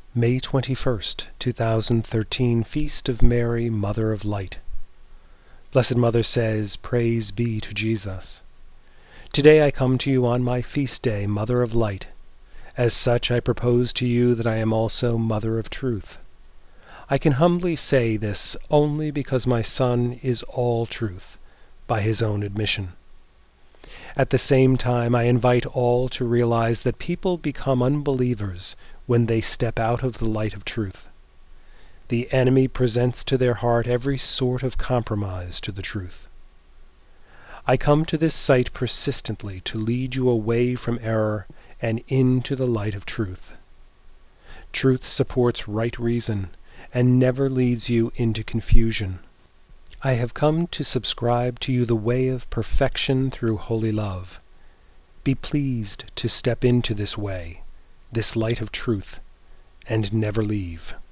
May 21st, 2013, Feast of Mary, Mother of Light. Blessed Mother says, Praise be to Jesus. Today I come to you on my feast day, Mother of Light. As such, I propose to you that I am also Mother of Truth. I can humbly say this only because my Son is all truth, by his own admission. At the same time, I invite all to realize that people become unbelievers when they step out of the light of truth. The enemy presents to their heart every sort of compromise to the truth. I come to this site persistently to lead you away from error and into the light of truth. Truth supports right reason and never leads you into confusion. I have come to subscribe to you the way of perfection through holy love. Be pleased to step into this way, this light of truth, and never leave.